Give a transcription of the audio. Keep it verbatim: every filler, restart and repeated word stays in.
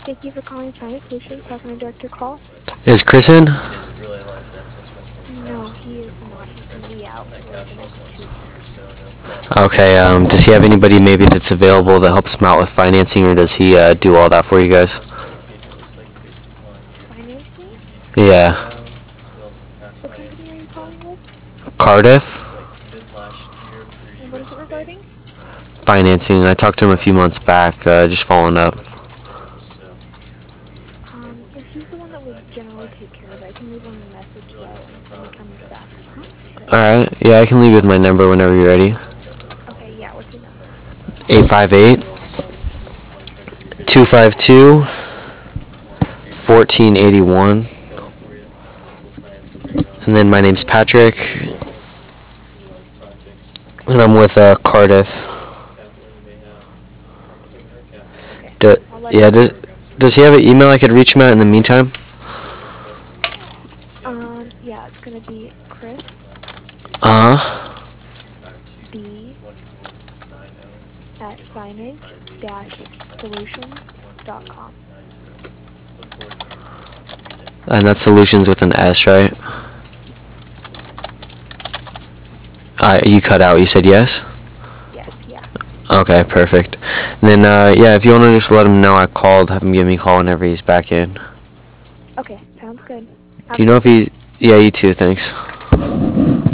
Thank you for calling Finance Solutions. How can I direct your call? Is Chris in? No, he is not. He's going to be out for the next two weeks. Okay, um, does he have anybody maybe that's available that helps him out with financing, or does he uh, do all that for you guys? Financing? Yeah. What company are you calling with? Cardiff? And what is it regarding? Financing. I talked to him a few months back, uh, just following up. Um, yeah, he's the one that would generally take care of it. I can leave him a message, though, and when he comes back, huh? Good. Alright, yeah, I can leave you with my number whenever you're ready. Okay, yeah, what's your number? eight five eight, two five two, one four eight one. And then my name's Patrick, and I'm with uh, Cardiff. Okay, Do, I'll let yeah, him does, know. does he have an email I could reach him at in the meantime? Um, yeah, it's going to be Chris Uh-huh. B at signage dash solutions dot com. And that's solutions with an S, right? Uh, you cut out. You said yes? Yes, yeah. Okay, perfect. And then, uh, yeah, if you want to just let him know I called, have him give me a call whenever he's back in. Okay, sounds good. Have Do a you know good if day. he... Yeah, you too, thanks.